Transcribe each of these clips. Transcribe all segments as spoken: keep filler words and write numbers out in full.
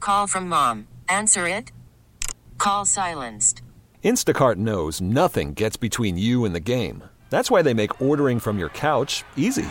call from mom. Answer it. Call silenced. Instacart knows nothing gets between you and the game. That's why they make ordering from your couch easy.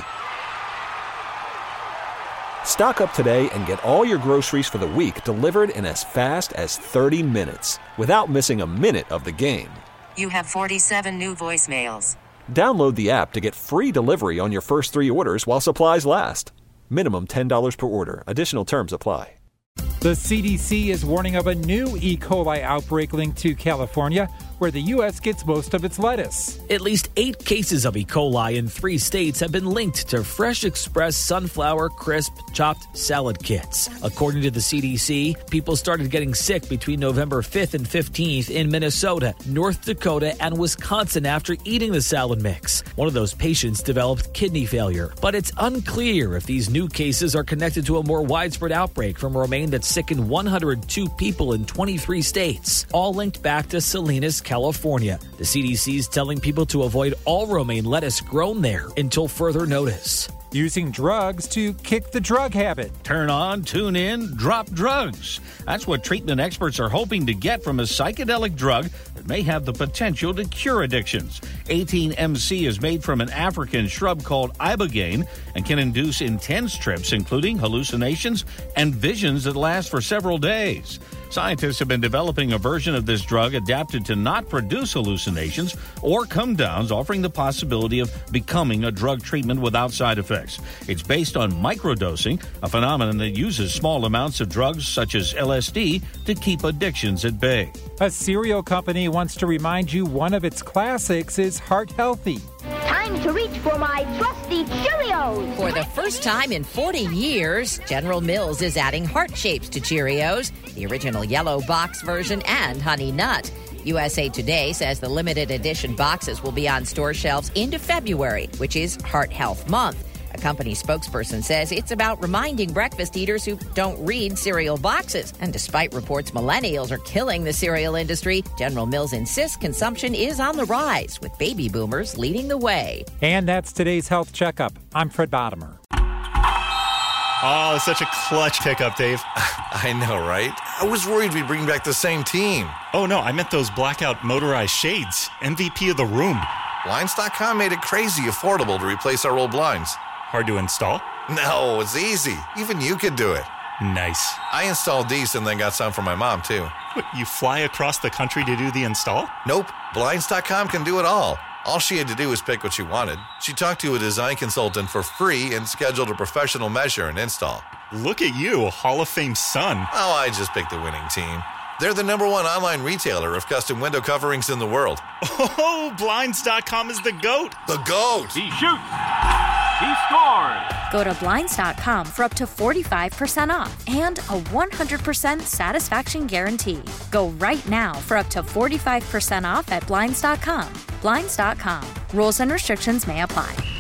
Stock up today and get all your groceries for the week delivered in as fast as thirty minutes without missing a minute of the game. You have forty-seven new voicemails. Download the app to get free delivery on your first three orders while supplies last. Minimum ten dollars per order. Additional terms apply. The C D C is warning of a new E. coli outbreak linked to California, where the U S gets most of its lettuce. At least eight cases of E. coli in three states have been linked to Fresh Express sunflower crisp chopped salad kits. According to the C D C, people started getting sick between November fifth and fifteenth in Minnesota, North Dakota, and Wisconsin after eating the salad mix. One of those patients developed kidney failure, but it's unclear if these new cases are connected to a more widespread outbreak from romaine that sickened one hundred two people in twenty-three states, all linked back to Salinas, California. The C D C is telling people to avoid all romaine lettuce grown there until further notice. Using drugs to kick the drug habit. Turn on, tune in, drop drugs. That's what treatment experts are hoping to get from a psychedelic drug that may have the potential to cure addictions. eighteen M C is made from an African shrub called ibogaine and can induce intense trips, including hallucinations and visions that last for several days. Scientists have been developing a version of this drug adapted to not produce hallucinations or come downs, offering the possibility of becoming a drug treatment without side effects. It's based on microdosing, a phenomenon that uses small amounts of drugs such as L S D to keep addictions at bay. A cereal company wants to remind you one of its classics is heart healthy. Time to reach for my trusty Cheerios! For the first time in forty years, General Mills is adding heart shapes to Cheerios, the original yellow box version and Honey Nut. U S A Today says the limited edition boxes will be on store shelves into February, which is Heart Health Month. A company spokesperson says it's about reminding breakfast eaters who don't read cereal boxes. And despite reports millennials are killing the cereal industry, General Mills insists consumption is on the rise, with baby boomers leading the way. And that's today's Health Checkup. I'm Fred Bottomer. Oh, it's such a clutch pickup, Dave. I know, right? I was worried we'd bring back the same team. Oh, no, I meant those blackout motorized shades. M V P of the room. Blinds dot com made it crazy affordable to replace our old blinds. Hard to install? No, it's easy. Even you could do it. Nice. I installed these and then got some for my mom, too. What, you fly across the country to do the install? Nope. Blinds dot com can do it all. All she had to do was pick what she wanted. She talked to a design consultant for free and scheduled a professional measure and install. Look at you, Hall of Fame son. Oh, I just picked the winning team. They're the number one online retailer of custom window coverings in the world. Oh, Blinds dot com is the GOAT. The GOAT. He shoots. He scored. Go to Blinds dot com for up to forty-five percent off and a one hundred percent satisfaction guarantee. Go right now for up to forty-five percent off at Blinds dot com. Blinds dot com. Rules and restrictions may apply.